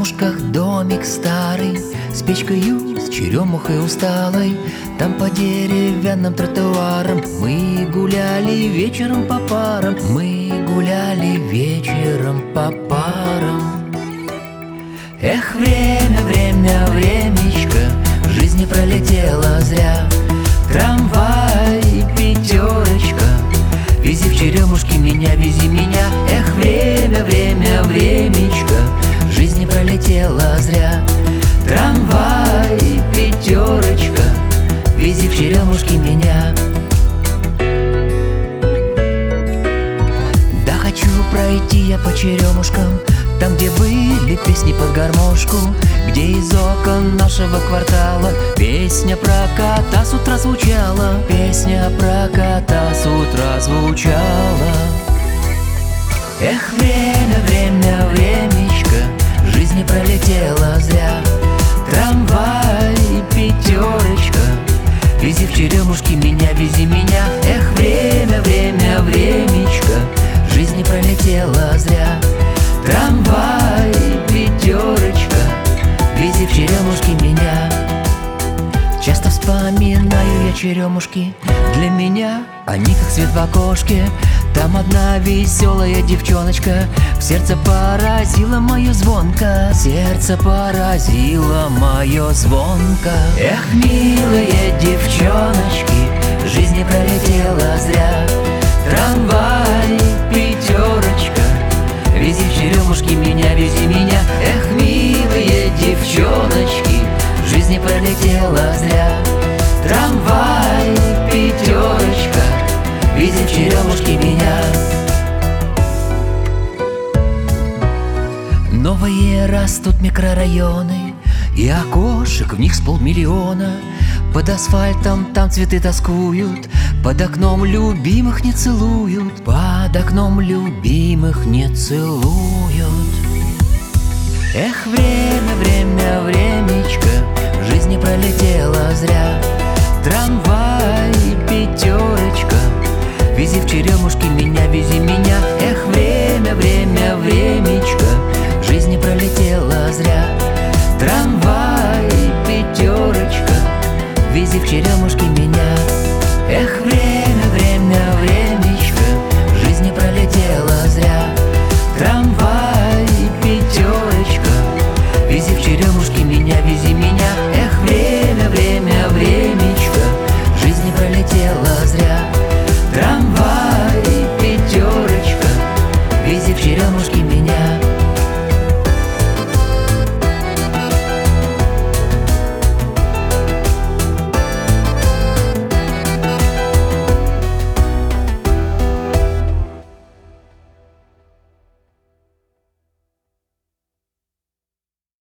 Черемушках домик старый, с печкою, с черемухой усталой. Там по деревянным тротуарам мы гуляли вечером по парам. Мы гуляли вечером по парам. Эх, время, время, времечко, в жизни пролетело зря. Трамвай, пятерочка, вези в Черемушки меня, вези меня. Эх, время, время, времечко, в жизни пролетело зря. Трамвай, пятерочка, вези в Черемушки меня. Да хочу пройти я по Черемушкам, там, где были песни под гармошку, где из окон нашего квартала песня про кота с утра звучала. Песня про кота с утра звучала. Эх, время, время, времечко, в жизни пролетело зря. Трамвай, пятерочка, вези в Черемушки меня, вези меня. Эх, время, время, времечко, в жизни пролетело зря. Трамвай, пятерочка, вези в Черемушки меня. Часто вспоминаю я Черемушки, для меня они как свет в окошке. Там одна веселая девчоночка в сердце поразила мое звонко. Сердце поразило мое звонко. Эх, милые девчоночки, в жизни пролетела зря. Трамвай, пятерочка, вези в Черемушки меня, вези меня. Эх, милые девчоночки, в жизни пролетела зря. Трамвай, пятерочка, вези в Черемушки меня. Новые растут микрорайоны, и окошек в них с полмиллиона. Под асфальтом там цветы тоскуют, под окном любимых не целуют. Под окном любимых не целуют. Эх, время, время, времечко, в жизни пролетело зря. Трамвай, пятерочка, вези в Черемушки меня, вези меня. Эх, время, время, времечко, в жизни пролетело зря. Трамвай, пятерочка, вези в Черемушки меня. Эх, время.